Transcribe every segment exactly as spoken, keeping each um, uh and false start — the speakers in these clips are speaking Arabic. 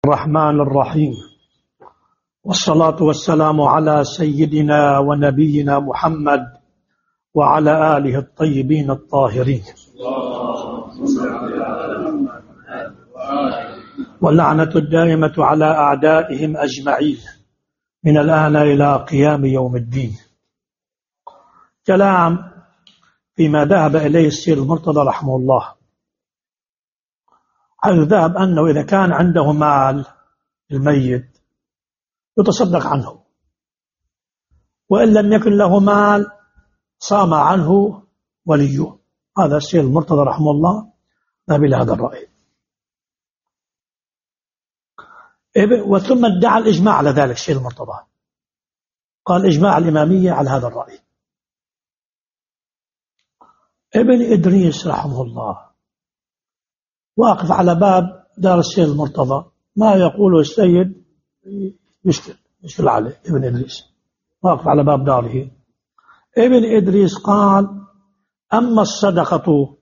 الرحمن الرحيم، والصلاة والسلام على سيدنا ونبينا محمد وعلى آله الطيبين الطاهرين، واللعنة الدائمة على أعدائهم أجمعين من الآن إلى قيام يوم الدين. كلام فيما ذهب إليه السيد المرتضى رحمه الله، حيث ذهب أنه إذا كان عنده مال الميت يتصدق عنه، وإن لم يكن له مال صام عنه وليه. هذا السيد المرتضى رحمه الله ذهب إلى هذا الرأي، وثم ادعى الإجماع على ذلك. السيد المرتضى قال إجماع الإمامية على هذا الرأي. ابن إدريس رحمه الله واقف على باب دار السيد المرتضى، ما يقوله السيد يشكل يشكل عليه. ابن إدريس واقف على باب داره. ابن إدريس قال: أما الصدقة،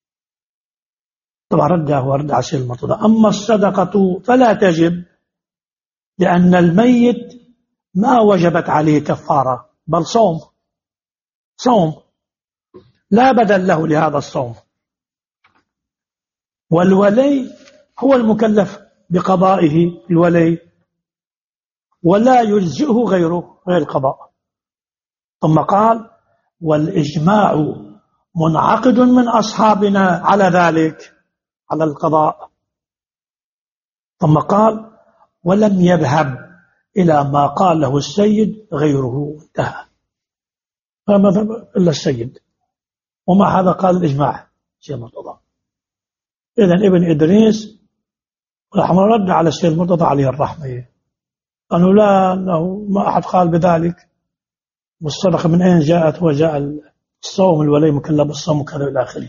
طبعا رده ورد على السيد المرتضى، أما الصدقة فلا تجب، لأن الميت ما وجبت عليه كفارة، بل صوم صوم لا بدل له لهذا الصوم، والولي هو المكلف بقضائه الولي، ولا يلزئه غيره غير القضاء. ثم قال: والإجماع منعقد من أصحابنا على ذلك، على القضاء. ثم قال: ولم يذهب إلى ما قاله السيد غيره، انتهى. فما ذهب إلا السيد، ومع هذا قال الإجماع السيد المرتضى. إذن ابن إدريس رحمه رد على السيد المرتضى عليه الرحمة، قالوا لا، أنه ما أحد قال بذلك، والصدقة من أين جاءت؟ وجاء الصوم، الولي مكلف بالصوم وكذا إلى آخره.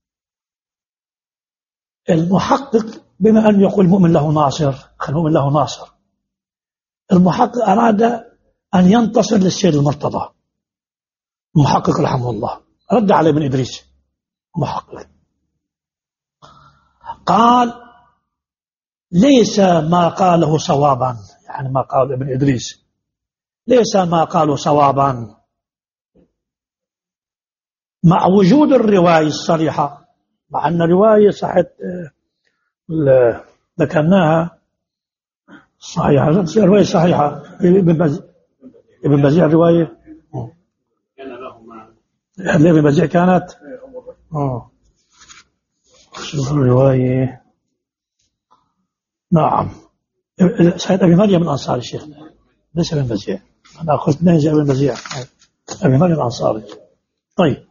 المحقق بما أن يقول المؤمن له ناصر، المؤمن له ناصر، المحقق أراد أن ينتصر للسيد المرتضى. المحقق رحمه الله رد على ابن إدريس. محقق قال: ليس ما قاله صوابا، يعني ما قال ابن إدريس ليس ما قاله صوابا، مع وجود الرواية الصريحة، مع أن الرواية صحت ذكرناها صحيحة، الرواية صحيحة. ابن بزيع الرواية ابن بزيع كانت اه شوف الرواية. نعم، سيد أبي مريم الأنصاري الشيخ، ليس ابن بزيع. أنا أخذت نهج ابن بزيع، أبي مريم الأنصاري. طيب،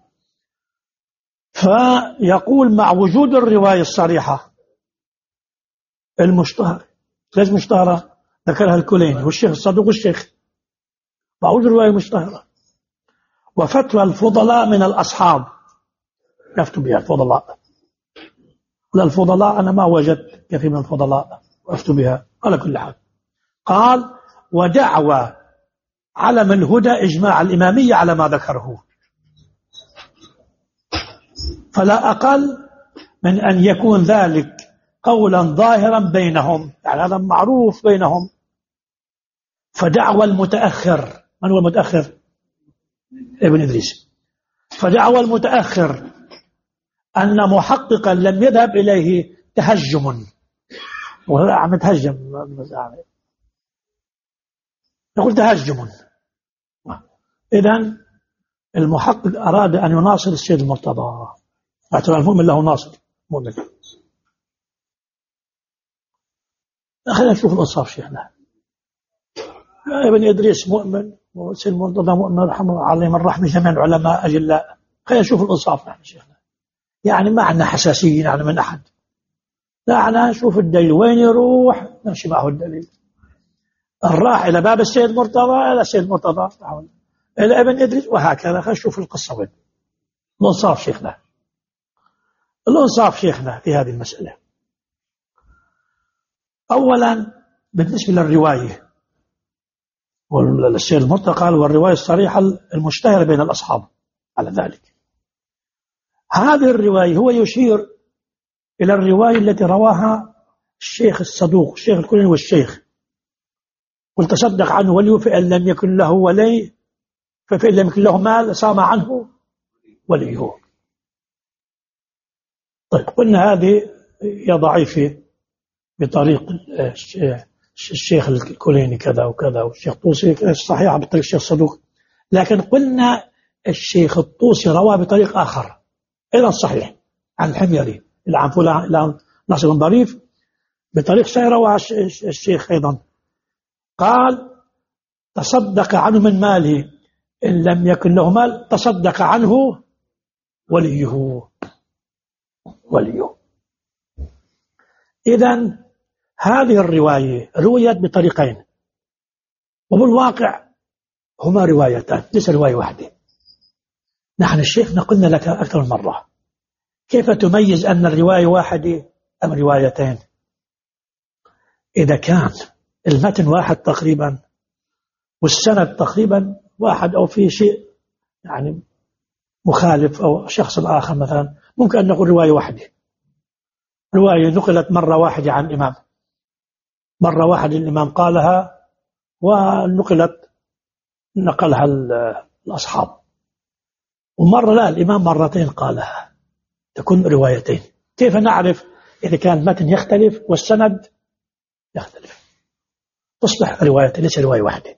فيقول مع وجود الرواية الصريحة المشتهرة. ليش مشتهرة؟ ذكرها الكليني والشيخ الصدوق والشيخ، مع وجود الرواية المشتهرة. وفتوى الفضلاء من الأصحاب، يفتوا بها الفضلاء. ولا الفضلاء أنا ما وجدت كثير من الفضلاء وأفتوا بها على كل حال. قال: ودعوى علم الهدى إجماع الإمامية على ما ذكره، فلا أقل من أن يكون ذلك قولا ظاهرا بينهم، يعني هذا معروف بينهم. فدعوى المتأخر، من هو المتأخر؟ ابن إدريس. فدعوى المتأخر أن محققا لم يذهب إليه تهجم، وهذا عم يتهجم، يقول تهجم. إذن المحقق أراد أن يناصر السيد المرتضى، اعتبر المؤمن له ناصر مؤمن. خلينا نشوف الإنصاف شيخنا. ابن إدريس مؤمن، والسيد المرتضى مؤمن رحمه عليهم الرحمة جميع العلماء أجلاء. خلينا نشوف الإنصاف نحن شيخنا، يعني ما عندنا حساسيين يعني من أحد، لا، أنا نشوف الدليل وين يروح نمشي معه الدليل. الراح إلى باب السيد مرتضى إلى السيد مرتضى، إلى ابن إدريس، وهكذا. خلينا نشوف القصة وين. الإنصاف شيخنا، الإنصاف شيخنا في هذه المسألة. أولا بالنسبة للرواية، والسيد المرتضى قال: والرواية الصريحة المشتهرة بين الأصحاب على ذلك. هذه الرواية هو يشير إلى الرواية التي رواها الشيخ الصدوق الشيخ الكليني والشيخ، قلت تصدق عنه ولي، فإن لم يكن له ولي فإن لم يكن له مال صام عنه وليه. طيب قلنا هذه يا ضعيفة بطريق الشيخ الكليني كذا وكذا، والشيخ الطوسي صحيحة بطريق الشيخ الصدوق، لكن قلنا الشيخ الطوسي روى بطريق آخر أيضا صحيح عن الحميري عن فلان ناصر بن ظريف بطريق صحيح، روى الشيخ أيضا قال تصدق عنه من ماله، إن لم يكن له مال تصدق عنه وليه وليه. إذن هذه الرواية رويت بطريقين، وبالواقع هما روايتان ليس رواية واحدة. نحن الشيخ قلنا لك أكثر من مرة كيف تميز أن الرواية واحدة أم روايتين؟ إذا كان المتن واحد تقريبا والسند تقريبا واحد أو في شيء يعني مخالف أو شخص الآخر، مثلا ممكن أن نقول رواية واحدة، رواية نقلت مرة واحدة عن الإمام، مرة واحدة الإمام قالها ونقلت نقلها الأصحاب، ومرة لا الإمام مرتين قالها، تكون روايتين. كيف نعرف إذا كان المتن يختلف والسند يختلف؟ تصبح روايتين ليس رواية واحدة.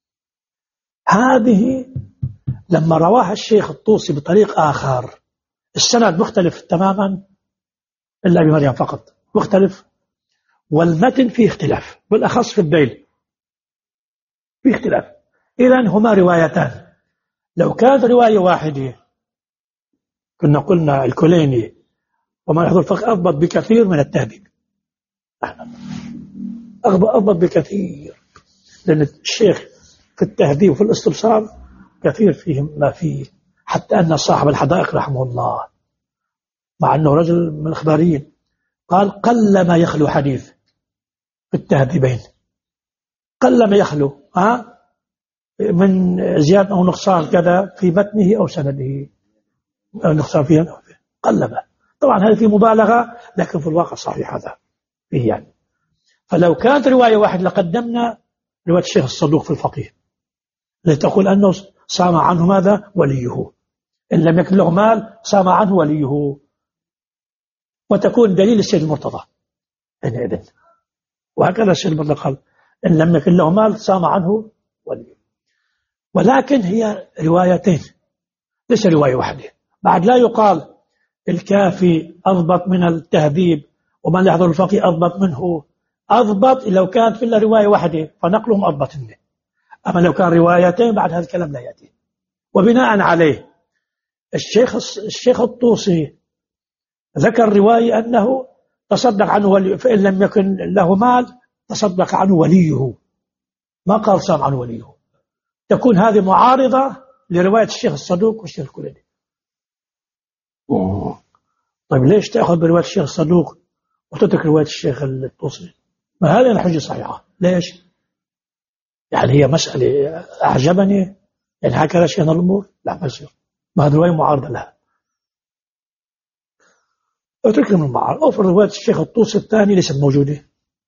هذه لما رواها الشيخ الطوسي بطريق آخر السند مختلف تماما إلا بمريم فقط مختلف، والمتن فيه اختلاف، بالأخص في الذيل فيه اختلاف. إذن هما روايتان. لو كانت رواية واحدة كنا قلنا الكليني وما يحضر الفقه أضبط بكثير من التهذيب، أضبط بكثير، لأن الشيخ في التهذيب وفي الاستبصار كثير فيه ما فيه، حتى أن صاحب الحدائق رحمه الله مع أنه رجل من الإخباريين قال قل ما يخلو حديث في التهذيبين، قل ما يخلو ها من زيادة أو نقصان كذا في متنه أو سنده، أو نقصان فيه قل ما. طبعا هذا فيه مبالغة لكن في الواقع صحيح هذا فيه يعني. فلو كانت رواية واحد لقدمنا رواية الشيخ الصدوق في الفقيه لتقول أنه صام عنه ماذا وليه، إن لم يكن له مال صام عنه وليه، وتكون دليل السيد المرتضى حينئذ. وهكذا السيد المرتضى قال إن لم يكن له مال صام عنه وليه. ولكن هي روايتين ليس رواية واحدة. بعد لا يقال الكافي أضبط من التهذيب ومن يحضر الفقيه أضبط منه، أضبط لو كانت في رواية واحدة فنقلهم أضبط منه، أما لو كان روايتين بعد هذا الكلام لا يأتي. وبناء عليه الشيخ الشيخ الطوسي ذكر رواية أنه تصدق عنه ولي، فإن لم يكن له مال تصدق عنه وليه، ما قال صام عنه وليه. تكون هذه معارضة لرواية الشيخ الصدوق والشيخ الكليني. طيب ليش تأخذ برواية الشيخ الصدوق وتترك رواية الشيخ الطوسي؟ ما هذه الحجة صحيحة. ليش؟ يعني هي مسألة أعجبني يعني هكذا شيئا الأمور؟ لا ما يصير، ما هذه رواية معارضة لها، اترك من المعارضة. أفرض رواية الشيخ الطوسي الثاني ليست موجودة،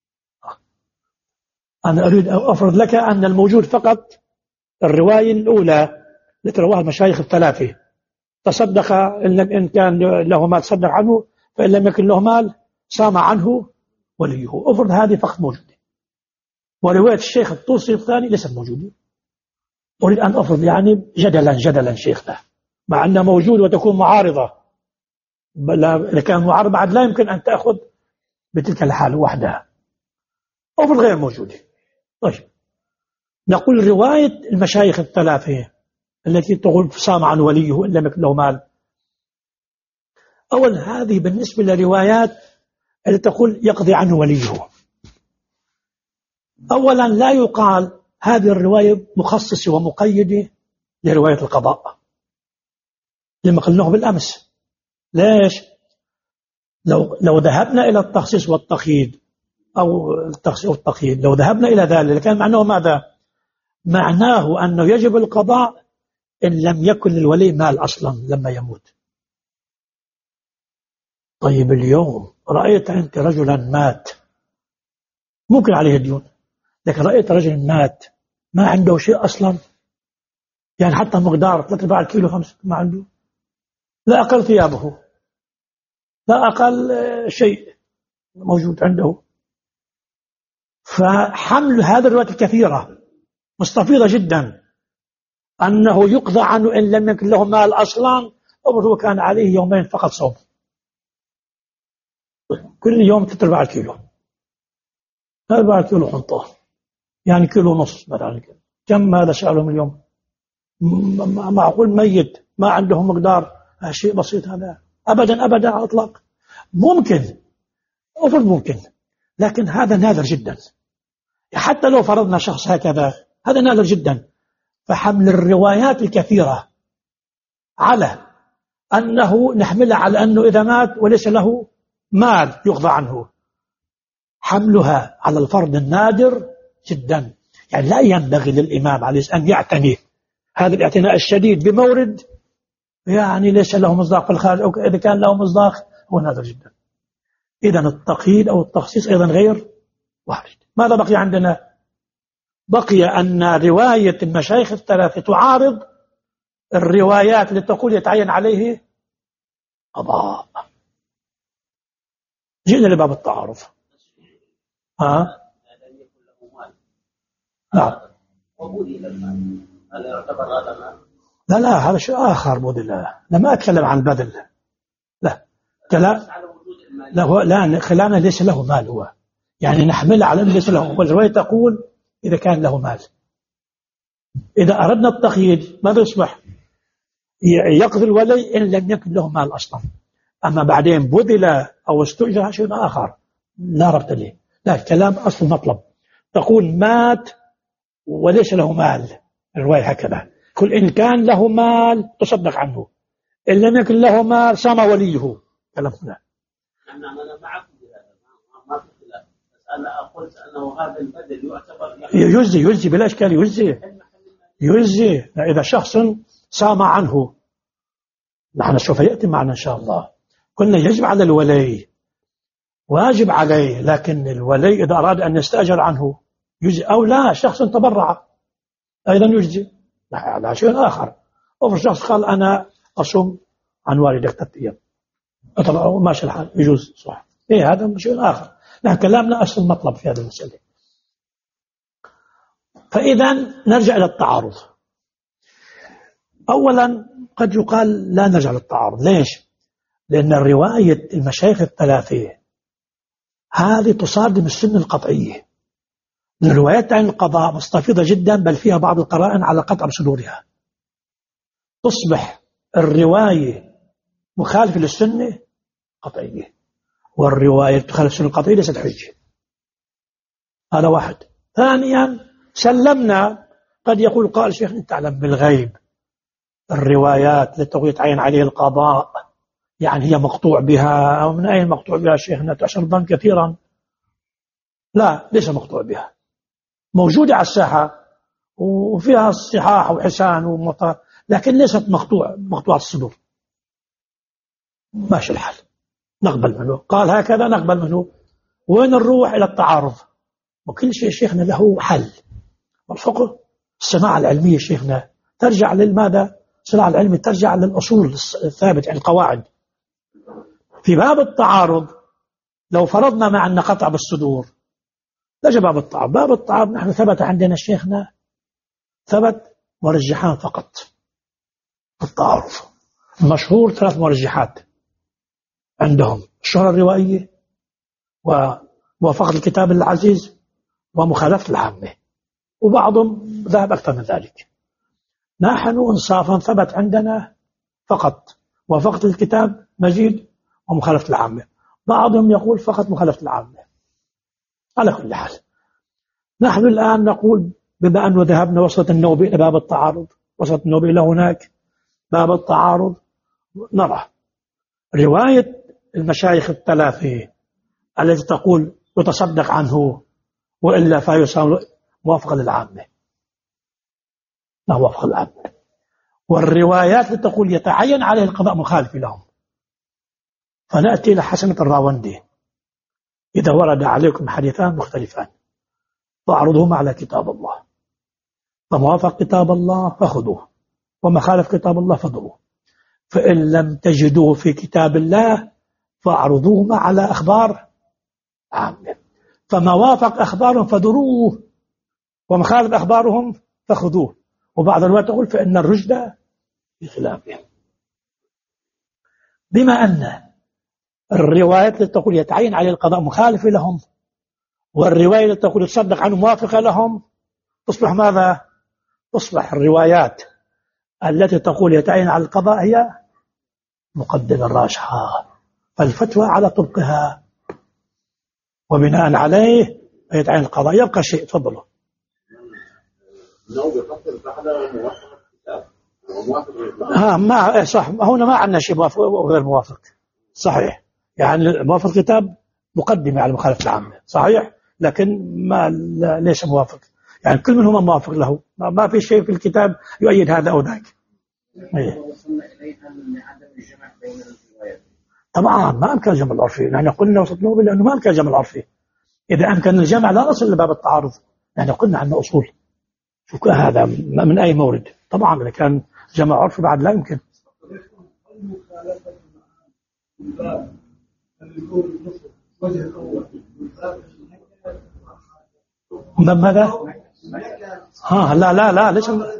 أنا أريد أن أفرض لك أن الموجود فقط الرواية الأولى التي رواها المشايخ الثلاثة، تصدق إن كان له مال تصدق عنه، فإن لم يكن له مال صام عنه وليه. أفرض هذه فقط موجودة، ورواية الشيخ الطوسي الثاني ليست موجودة. أريد أن أفرض يعني جدلا جدلا شيخنا مع أنها موجود وتكون معارضة، إذا كان معارض بعد لا يمكن أن تأخذ بتلك الحال وحدها، أفرض غير موجودة. طيب نقول رواية المشايخ الثلاثة التي تقول صام عن وليه إن لم يكن له مال، أول هذه بالنسبة للروايات التي تقول يقضي عنه وليه، أولا لا يقال هذه الرواية مخصصة ومقيدة لرواية القضاء لما قلناه بالأمس. ليش؟ لو لو ذهبنا إلى التخصيص والتقييد أو التخصيص والتقييد، لو ذهبنا إلى ذلك كان معناه ماذا؟ معناه أنه يجب القضاء إن لم يكن للولي مال أصلا لما يموت. طيب اليوم رأيت أنت رجلا مات ممكن عليه الديون. لكن رأيت رجل مات ما عنده شيء أصلا، يعني حتى مقدار ثلاثة أرباع كيلو خمسة ما عنده، لا أقل ثيابه، لا أقل شيء موجود عنده. فحمل هذه الروايات الكثيرة مستفيضة جدا أنه يقضى عنه إن لم يكن له مال أصلا، أو هو كان عليه يومين فقط صوم، كل يوم ثلاثة أرباع كيلو، أربعة كيلو حنطة، يعني كيلو ونص مثلا. كم هذا سألهم اليوم؟ معقول ميت ما عنده مقدار؟ شيء بسيط هذا، أبدا أبدا على الإطلاق. ممكن أفرض ممكن، لكن هذا نادر جدا. حتى لو فرضنا شخص هكذا هذا نادر جدا. فحمل الروايات الكثيرة على أنه نحملها على أنه إذا مات وليس له مال يقضى عنه، حملها على الفرض النادر جدا. يعني لا ينبغي للإمام عليه أن يعتني هذا الاعتناء الشديد بمورد يعني ليس له مصداق في الخارج، أو إذا كان له مصداق هو نادر جدا. إذن التقييد أو التخصيص أيضا غير وارد. ماذا بقي عندنا؟ بقي أن رواية المشايخ الثلاثة تعارض الروايات التي تقول يتعين عليه قضاء. جئنا لباب التعارض. ها؟ نعم. لا لا هذا شيء آخر بودي. لا لا ما أتكلم عن بدل. لا كلام لا هو لا خلانه ليس له مال، هو يعني نحمل على أنه ليس له. والرواية تقول إذا كان له مال. إذا أردنا التقييد ماذا يصبح؟ يقضي الولي إن لم يكن له مال أصلا. أما بعدين بذل أو استؤجر شيء آخر لا ربط له. لا كلام أصل المطلب تقول مات وليس له مال، الرواية هكذا. كل إن كان له مال تصدق عنه، إن لم يكن له مال صام وليه. كلام هنا. أنا معكم بهذا ما في خلاف، بس أنا قلت أنه هذا البدل يعتبر يجزي يجزي بلا إشكال يجزي يجزي إذا شخص صام عنه. نحن سوف يأتي معنا إن شاء الله. كنا يجب على الولي، واجب عليه، لكن الولي إذا أراد أن يستأجر عنه يجزي، أو لا شخص تبرع أيضا يجزي على شيء آخر. أو شخص قال أنا أصوم عن والدك ثلاثة أيام طبعا ماشي الحال يجوز صح. إيه هذا شيء آخر. نحن كلامنا أصل المطلب في هذه المسألة. فإذا نرجع إلى التعارض. أولا قد يقال لا نرجع للتعارض. ليش؟ لأن الرواية المشايخ الثلاثة هذه تصادم السنة القطعية. من الروايات عن القضاء مستفيضة جدا، بل فيها بعض القرائن على قطع بصدورها. تصبح الرواية مخالفة للسنة قطعية، والرواية تخالف السنة القطعية ليست حجة. هذا واحد. ثانيا سلمنا قد يقول قائل شيخ أنت تعلم بالغيب الروايات التي يتعين عليه القضاء يعني هي مقطوع بها، أو من أين مقطوع بها شيخنا؟ تشر ظن كثيرا. لا ليس مقطوع بها، موجودة على الساحة وفيها الصحاح وحسان ومطار، لكن ليست مقطوع مقطوع الصدور. ماشي الحال نقبل منه. قال هكذا نقبل منه. وين نروح إلى التعارض؟ وكل شيء شيخنا له حل. والفقه الصناعة العلمية شيخنا ترجع للماذا؟ الصناعة العلمية ترجع للأصول الثابتة يعني القواعد. في باب التعارض لو فرضنا مع أن قطع بالصدور لجب باب التعارض. باب التعارض نحن ثبت عندنا شيخنا ثبت مرجحان فقط. التعارض المشهور ثلاث مرجحات عندهم: الشهرة الروائية، وموافقة الكتاب العزيز، ومخالفة العامة. وبعضهم ذهب أكثر من ذلك. نحن إنصافا ثبت عندنا فقط موافقة الكتاب مجيد ومخالفة العامة. بعضهم يقول فقط مخالفة العامة. على كل حال نحن الآن نقول بما أنه ذهبنا وصلت النوبة إلى باب التعارض، وصلت النوبة إلى هناك باب التعارض، نرى رواية المشايخ الثلاثة التي تقول يتصدق عنه وإلا فيساوي موافقة للعامة، لا موافقة للعامة. والروايات التي تقول يتعين عليه القضاء مخالف لهم. فنأتي إلى حسنة الراوندي: إذا ورد عليكم حديثان مختلفان فاعرضوهم على كتاب الله، فما وافق كتاب الله فخذوه، وما خالف كتاب الله فضروه. فإن لم تجدوه في كتاب الله فاعرضوهم على أخبار عامة، فما وافق أخبارهم فدروه، وما خالف أخبارهم فخذوه. وبعض الوقت تقول فإن الرشد بخلافهم. بما أن الروايات التي تقول يتعين عليه القضاء مخالفة لهم، والرواية التي تقول تصدق عنه موافقة لهم، تصبح ماذا؟ تصبح الروايات التي تقول يتعين على القضاء هي مقدمة الراجحة، فالفتوى على طبقها، وبناء عليه يتعين القضاء. يبقى شيء، تفضلوا. ها ما صح، هنا ما عندنا شيء موافق وغير موافق، صحيح. يعني موافق الكتاب مقدمة على المخالفة العامة، صحيح، لكن ما ليس موافق. يعني كل منهما موافق له، ما في شيء في الكتاب يؤيد هذا أو ذاك. وصلنا إليها من عدم الجمع بين الروايات. طبعا ما أمكن الجمع العرفي، نحن قلنا وصلنا لأنه ما أمكن الجمع العرفي. إذا أمكن الجمع لا نصل لباب التعارض، نحن قلنا عندنا أصول. شوف هذا من أي مورد؟ طبعا إذا كان جمع عرفي بعد لا يمكن. ماذا؟ ها لا لا لا ليش ها.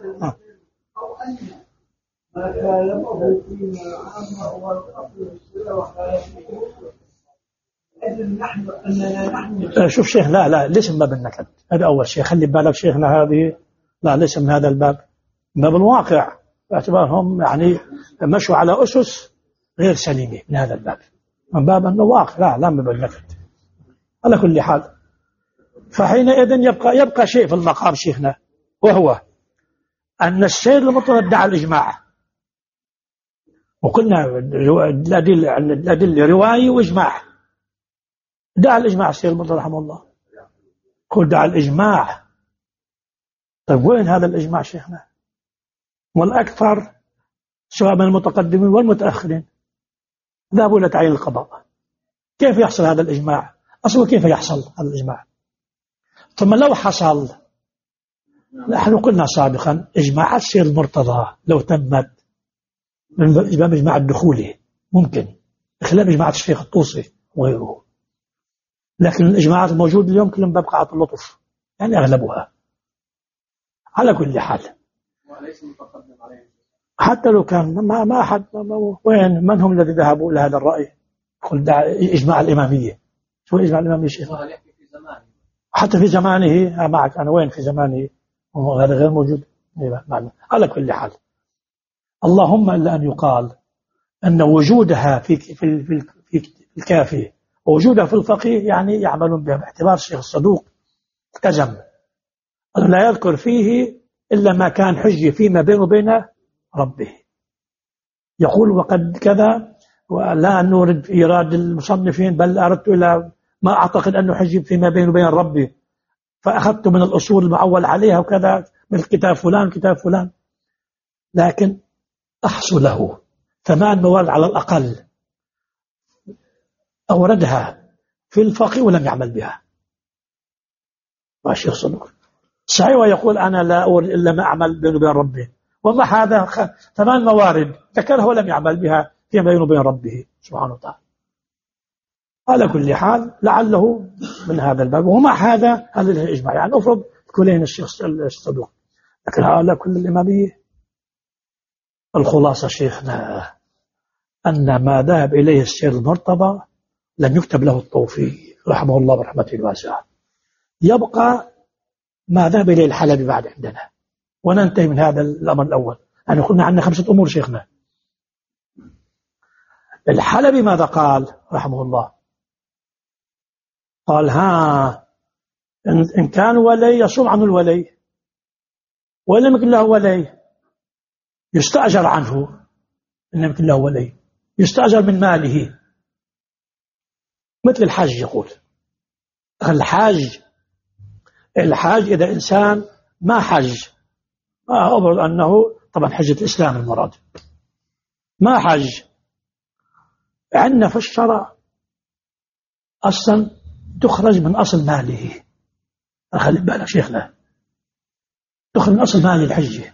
ما كلمه فيما عامه والأصل السلة وخالفه. إذن نحن أننا نحن شوف شيخ، لا لا ليش من باب النكد، هذا أول شيء. خلي بالك شيخنا هذه لا ليس من هذا الباب، من باب الواقع، باعتبارهم يعني مشوا على أسس غير سليمة من هذا الباب، من باب أنه واقع، لا لا من باب النكد. على كل حال، فحينئذ يبقى يبقى شيء في المقام شيخنا، وهو أن السيد المطلق ادعى الإجماع، وقلنا الأدلة الأدلة رواية وإجماع. دعا الإجماع السيد المطلق رحمه الله، قل دعا الإجماع. طيب وين هذا الإجماع شيخنا؟ والأكثر سواء من المتقدمين والمتأخرين ذهبوا إلى تعيين القضاء. كيف يحصل هذا الإجماع؟ أصلا كيف يحصل هذا الإجماع؟ ثم لو حصل، نحن قلنا سابقا إجماع السيد المرتضى لو تمت من إجماع الدخولي ممكن، خلاف إجماع الشيخ الطوسي وغيره، لكن الإجماعات الموجودة اليوم كلهم ببقعة اللطف، يعني أغلبها. على كل حال حتى لو كان ما ما أحد وين من هم الذي ذهبوا إلى هذا الرأي؟ قل دع إجماع الإمامية. شو إجماع الإمامية شيخ؟ حتى في زمانه معك أنا، وين في زمانه؟ هذا غير موجود. على كل حال، اللهم إلا أن يقال أن وجودها في في في في الكافي ووجودها في الفقيه يعني يعملون بها، باعتبار الشيخ الصدوق التزم لا يذكر فيه إلا ما كان حجة فيما بينه وبين ربه. يقول وقد كذا، ولا نرد إيراد المصنفين، بل أردت إلى ما أعتقد أنه حجة فيما بينه وبين ربه، فأخذت من الأصول المعول عليها وكذا من كتاب فلان كتاب فلان، لكن أحصل له ثمان موارد على الأقل أوردها في الفقه ولم يعمل بها. ماشي الصدق صحيح، ويقول أنا لا أورد إلا ما أعمل بينه وبين ربه، وما هذا ثمان موارد ذكرها ولم يعمل بها فيما بينه وبين ربه سبحانه وتعالى. على كل حال لعله من هذا الباب، ومع هذا هذا الإجماع يعني أفرض كلين الشيخ الصدوق، لكن هؤلاء كل الإمامية. الخلاصة شيخنا أن ما ذهب إليه السيد المرتضى لم يكتب له التوفيق رحمه الله برحمته الواسعة. يبقى ما ذهب إليه الحلبي بعد عندنا، وننتهي من هذا الأمر الأول. يعني قلنا عندنا خمسة أمور شيخنا. الحلبي ماذا قال رحمه الله؟ قال ها إن كان ولي يصوم عنه الولي، ولم يكن له ولي يستأجر عنه، إن لم يكن له ولي يستأجر من ماله، مثل الحاج. يقول الحاج الحاج إذا إنسان ما حج، ما أبرز أنه طبعا حجة الإسلام المراد، ما حج، عندنا في الشرع أصلا تخرج من أصل ماله خلي بالك شيخنا، دخل من أصل مال الحجة،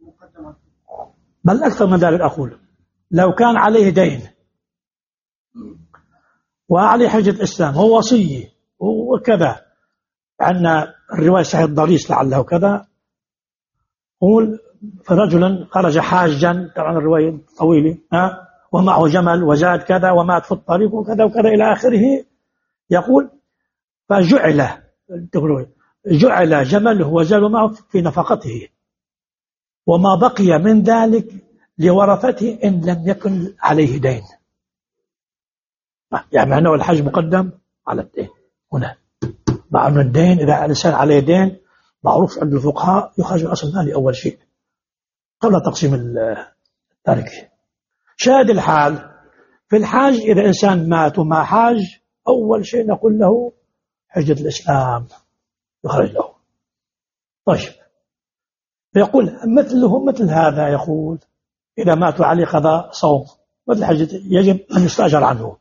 بل أكثر من ذلك أقول لو كان عليه دين وعليه حجة إسلام هو وصي وكذا، عندنا الرواية صحيح الضريس لعله كذا، قول فرجلا خرج حاجا، طبعا الرواية طويلة، ها، ومعه جمل وزاد كذا ومات في الطريق وكذا وكذا إلى آخره. يقول فجعل جعل جمله وزاد معه في نفقته، وما بقي من ذلك لورثته إن لم يكن عليه دين. يعني أنه الحج مقدم على الدين هنا، مع أن الدين إذا الإنسان عليه دين معروف عند الفقهاء يخرج من أصل مالي أول شيء قبل تقسيم التركة. شاهد الحال في الحاج، إذا إنسان مات وما حاج أول شيء نقول له حجة الإسلام يخرج له. طيب فيقول مثله مثل هذا، يقول إذا ماتوا عليه قضاء صوم مثل حجة يجب أن يستأجر عنه.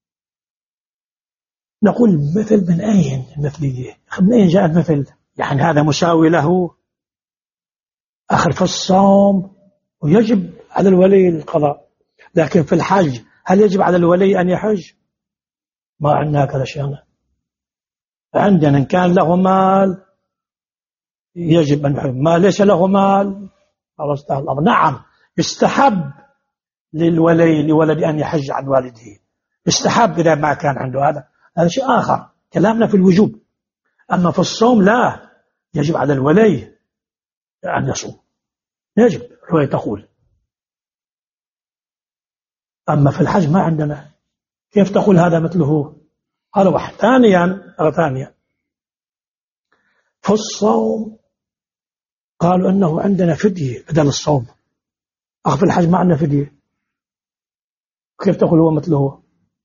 نقول مثل من أين المثلية؟ من أين جاء المثل؟ يعني هذا مساوي له آخر في الصوم ويجب على الولي القضاء، لكن في الحج هل يجب على الولي أن يحج؟ ما عندنا هكذا شيء. عندنا إن كان له مال يجب أن يحج، ما ليس له مال خلاص انتهى الأمر. نعم يستحب للولي لولد أن يحج عن والده، يستحب إذا ما كان عنده هذا، هذا شيء آخر، كلامنا في الوجوب. أما في الصوم لا، يجب على الولي أن يصوم، يجب، الرواية تقول. أما في الحج ما عندنا، كيف تقول هذا مثله؟ هذا واحد. ثانيا ثانيا في الصوم قالوا أنه عندنا فدية بدل الصوم، أخ في الحج ما عندنا فدية، كيف تقول هو مثله؟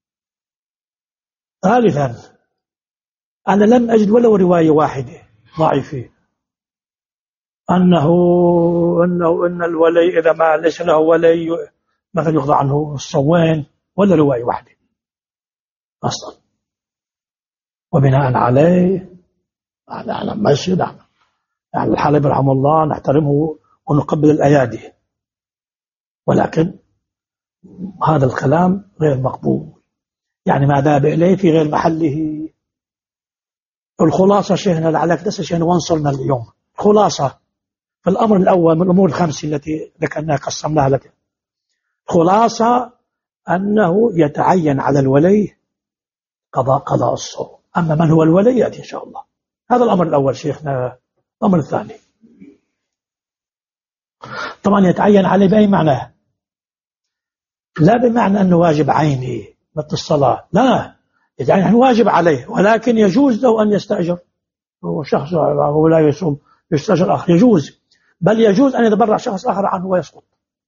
ثالثا أنا لم أجد ولا رواية واحدة ضعيفة أنه أنه أن الولي إذا ما ليس له ولي مثلا يقضى عنه الصوين، ولا رواية واحدة أصلا. وبناء عليه أنا ماشي، نعم يعني الحلبي رحمه الله نحترمه ونقبل الأيادي، ولكن هذا الكلام غير مقبول، يعني ما ذهب إليه في غير محله. الخلاصة شيخنا لعلك لسه شيخنا وانصرنا اليوم، خلاصة في الأمر الأول من الأمور الخمسة التي ذكرناها قسمناها لك، خلاصة أنه يتعين على الولي قضاء قضاء الصوم. أما من هو الولي يأتي إن شاء الله. هذا الأمر الأول شيخنا. الأمر الثاني طبعا يتعين عليه بأي معنى؟ لا بمعنى أنه واجب عيني مثل الصلاة، لا، يتعين واجب عليه، ولكن يجوز له أن يستأجر، هو شخص هو لا يصوم يستأجر آخر، يجوز، بل يجوز أن يتبرع شخص آخر عنه ويسقط.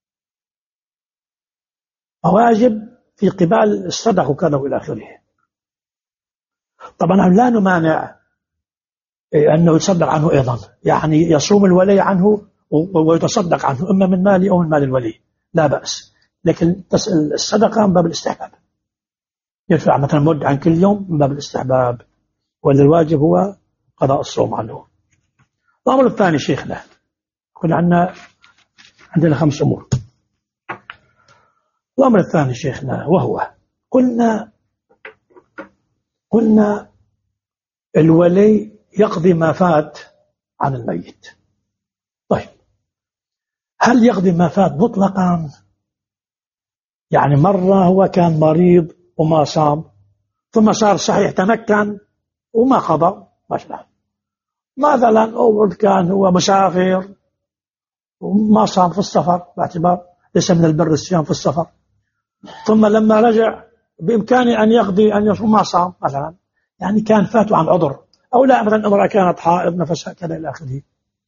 واجب في قبال الصدق وكذا وإلى آخره. طبعا لا نمانع أنه يتصدق عنه أيضا، يعني يصوم الولي عنه ويتصدق عنه إما من مالي أو من مال الولي، لا بأس، لكن الصدقة من باب الاستحباب، يدفع مثلا مد عن كل يوم من باب الاستحباب، ولا الواجب هو قضاء الصوم عنه. الأمر الثاني شيخنا، قلنا عندنا عندنا خمس أمور. الأمر الثاني شيخنا وهو قلنا قلنا الولي يقضي ما فات عن الميت. طيب هل يقضي ما فات مطلقا؟ يعني مرة هو كان مريض وما صام، ثم صار صحيح تمكن وما قضى مثلا، مثلا أو كان هو مسافر وما صام في السفر باعتبار ليس من البر الصيام في السفر، ثم لما رجع بإمكانه أن يقضي أن يصوم ما صام مثلا، يعني كان فاته عن عذر، أو لا مثلا امرأة كانت حائض نفسها كذا إلى آخره،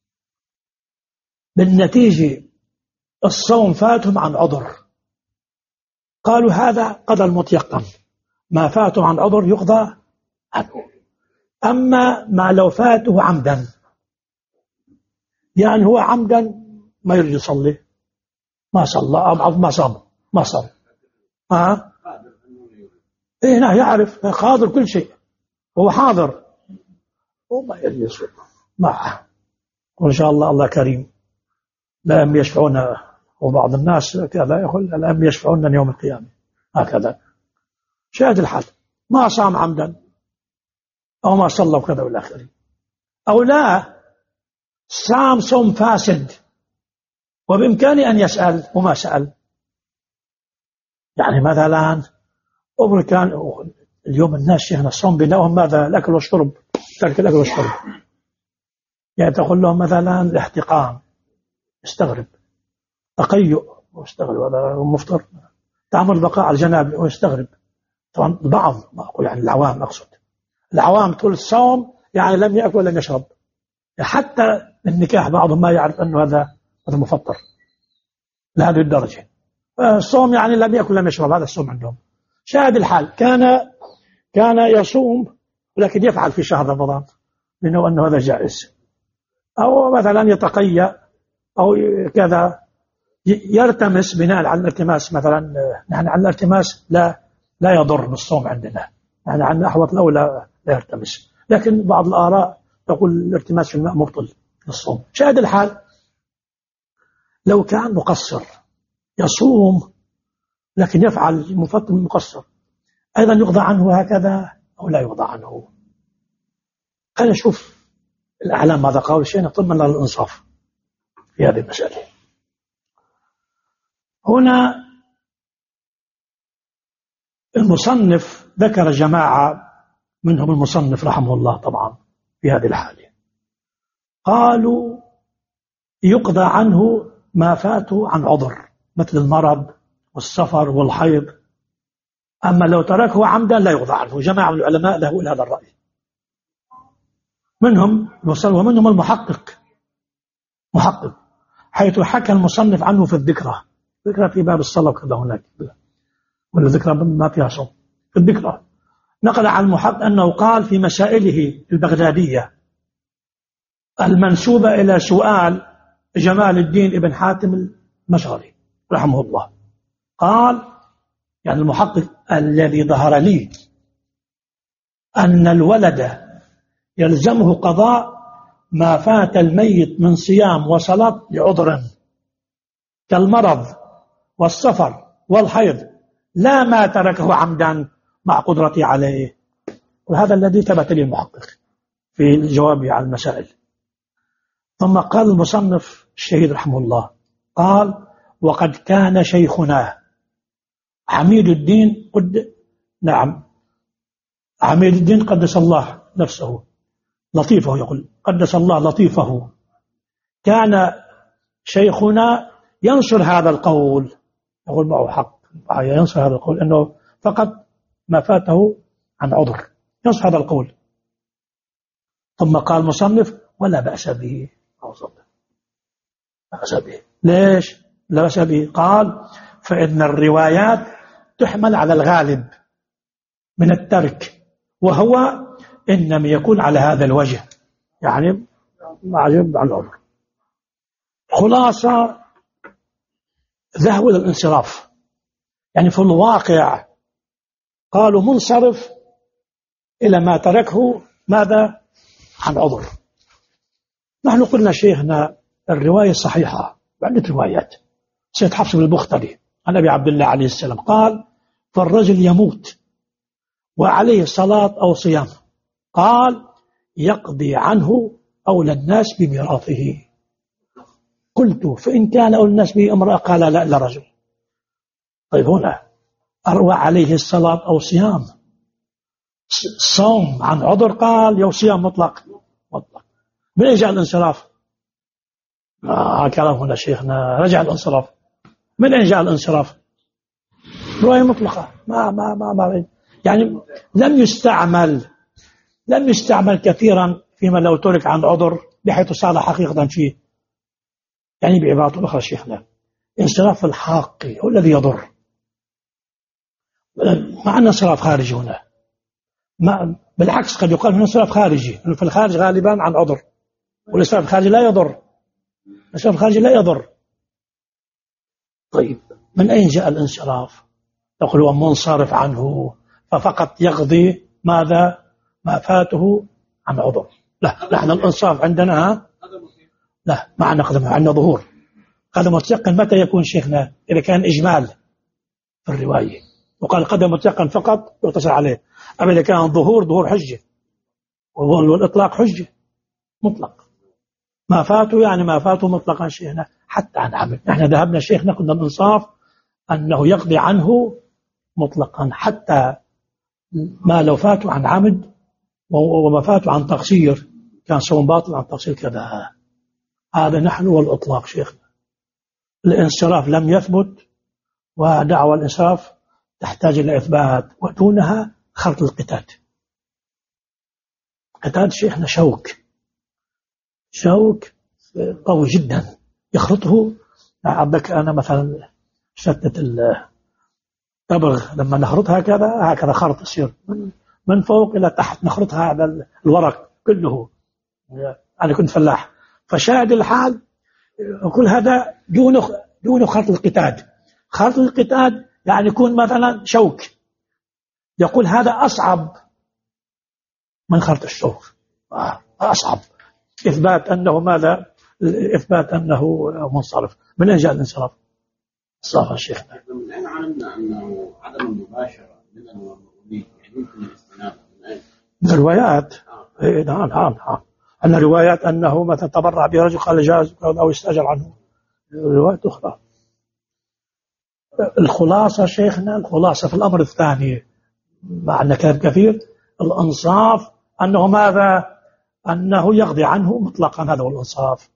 بالنتيجة الصوم فاتهم عن عذر، قالوا هذا قضى المتيقن، ما فاتهم عن عذر يقضى عنه. أما ما لو فاته عمدا، يعني هو عمدا ما يريد يصلي، ما صلى أو ما صام ما صام ها إيه لا يعرف، حاضر كل شيء، هو حاضر وما يصوم معه، وإن شاء الله الله كريم، لا يشفعون. وبعض الناس كذا يقول لا يشفعون يوم القيامة هكذا. شاهد الحال ما صام عمدا أو ما صلى وكذا والآخرين، أو لا صام صوم فاسد وبإمكانه أن يسأل وما سأل. يعني مثلا أمر كان اليوم الناس شيخنا الصوم بينهم ماذا؟ الأكل والشرب، ترك الأكل والشرب. يعني تقول لهم مثلا الاحتقان، استغرب. تقيؤ واستغرب، هذا مفطر. تعمل بقاء على الجناب واستغرب. طبعا البعض، يعني العوام أقصد، العوام تقول الصوم يعني لم يأكل ولم يشرب. حتى النكاح بعضهم ما يعرف أنه هذا هذا مفطر لهذه الدرجة. الصوم يعني لم يأكل لم يشرب، هذا الصوم عندهم. شاهد الحال كان كان يصوم ولكن يفعل في شهر رمضان لأنه أنه هذا جائز، أو مثلا يتقيأ أو كذا يرتمس بناء على الالتماس. مثلا نحن على الالتماس لا لا يضر بالصوم عندنا، يعني عن أحوط الأولى لا يرتمس، لكن بعض الآراء تقول الارتماس في الماء مبطل للصوم. شاهد الحال لو كان مقصر يصوم لكن يفعل مفطر مقصر، أيضا يقضى عنه هكذا أو لا يقضى عنه؟ خلينا نشوف الأعلام ماذا قالوا، شيء نطمن على الإنصاف في هذه المسألة. هنا المصنف ذكر جماعة منهم المصنف رحمه الله طبعا في هذه الحالة، قالوا يقضى عنه ما فاته عن عذر مثل المرض والسفر والحيض، أما لو تركه عمدا لا يقضى عنه. جماعة من العلماء له إلى هذا الرأي، منهم ومنهم المحقق محقق حيث حكى المصنف عنه في الذكرى، ذكرى في باب الصلاة وكذا هناك، ولا ذكرى ما فيها صوم في الذكرى. نقل عن المحقق أنه قال في مسائله البغدادية المنسوبة إلى سؤال جمال الدين ابن حاتم المشغري رحمه الله، قال يعني المحقق الذي ظهر لي أن الولد يلزمه قضاء ما فات الميت من صيام وصلاة لعذر كالمرض والسفر والحيض، لا ما تركه عمدا مع قدرتي عليه. وهذا الذي ثبت لي المحقق في الجواب على المسائل. ثم قال المصنف الشهيد رحمه الله، قال وقد كان شيخنا عميد الدين قد نعم عميد الدين قدس الله نفسه لطيفه، يقول قدس الله لطيفه، كان شيخنا ينصر هذا القول، يقول معه حق ينصر هذا القول أنه فقط ما فاته عن عذر، ينصر هذا القول. ثم قال المصنف ولا بأس به، لا بأس به. ليش لا بأس به؟ قال فإن الروايات تحمل على الغالب من الترك، وهو إنما يكون على هذا الوجه، يعني معجب عن العذر. خلاصة ذهبوا إلى الانصراف، يعني في الواقع قالوا منصرف إلى ما تركه ماذا عن عذر. نحن قلنا شيخنا الرواية صحيحة بعدة روايات. سيد حفص بن البختري عن أبي عبد الله عليه السلام قال فالرجل يموت وعليه صلاة أو صيام، قال يقضي عنه أولى الناس بميراثه. قلت فإن كان أولى الناس به امرأة، قال لا إلا رجل. طيب هنا أروى عليه الصلاة أو صيام، صوم عن عذر قال يو صيام مطلق مطلق. من أين جاء الانصراف؟ آه كلام هنا شيخنا رجع الانصراف. من أين جاء الانصراف؟ رواية مطلقة ما ما ما, ما يعني لم يستعمل لم يستعمل كثيرا فيما لو ترك عن عذر بحيث صار حقيقة فيه. يعني بعبارة أخرى شيخنا انصراف الحاقي هو الذي يضر، مع أن انصراف خارجي هنا، ما بالعكس قد يقال هنا انصراف خارجي، في الخارج غالبا عن عذر، والانصراف الخارجي لا يضر، الانصراف الخارجي لا يضر. طيب من أين جاء الانصراف؟ تقول هو منصرف عنه ففقط يقضي ماذا ما فاته عن عذر. لا نحن الإنصاف عندنا ها؟ لا ما عندنا قدم، عندنا ظهور. قدم متيقن متى يكون شيخنا؟ إذا كان إجمال في الرواية وقال قدم متيقن فقط يقتصر عليه. أما إذا كان ظهور ظهور حجة، والإطلاق حجة مطلق. ما فاتوا يعني ما فاتوا مطلقا شيخنا حتى عن عمد. نحن ذهبنا شيخنا كنا الإنصاف أنه يقضي عنه مطلقا حتى ما لو فاتوا عن عمد وما فاتوا عن تقصير كان صوم باطل عن تقصير كذا. هذا نحن والإطلاق شيخنا. الانصراف لم يثبت، ودعوى الانصراف تحتاج إلى إثبات، ودونها خلط القتاد. قتاد شيخنا شوك شوك قوي جدا يخلطه. عبك أنا مثلا شتت التبغ لما نخرطها هكذا هكذا خرط يصير من فوق إلى تحت، نخرطها هذا الورق كله. أنا كنت فلاح فشاهد الحال. كل هذا دون دون خرط القتاد. خرط القتاد يعني يكون مثلا شوك، يقول هذا أصعب من خرط الشوك، أصعب. إثبات أنه ماذا؟ إثبات أنه منصرف. من أين جاء الانصراف؟ صافى الشيخنا. من أين علمنا أنه عدم المباشرة من المؤمنين يعني يمكن الاستناد من أين؟ من الروايات. إيه نعم نعم نعم. أن روايات أنه مثلا تبرع برجل قال جاز أو استأجر عنه، روايات أخرى. الخلاصة شيخنا، الخلاصة في الأمر الثاني مع أن كلام كثير، الإنصاف أنه ماذا؟ أنه يقضي عنه مطلقا. هذا هو الإنصاف.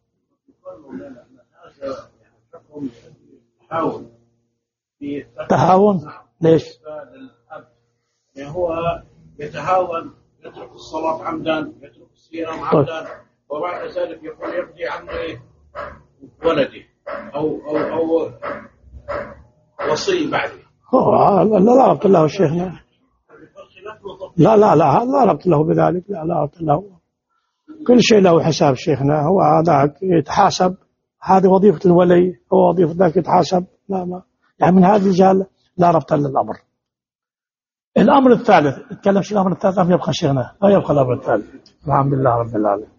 تهاون ليش؟ يعني هو يتهاون، يترك الصلاة عمدا، يترك الصيام عمدا، وبعد ذلك يقول يقضي عن ولده أو أو أو وصي بعده. لا لا ربط له شيخنا. لا لا لا لا ربط له بذلك. لا لا ربط له. كل شيء له حساب شيخنا. هو هذاك يتحاسب، هذه وظيفة الولي، هو وظيفة ذاك يتحاسب. لا ما يعني من هذا الرجال لا ربط للأمر. الأمر الثالث، نتكلم شيء الأمر الثالث أم يبقى شيخنا؟ لا يبقى الأمر الثالث. الحمد لله رب العالمين.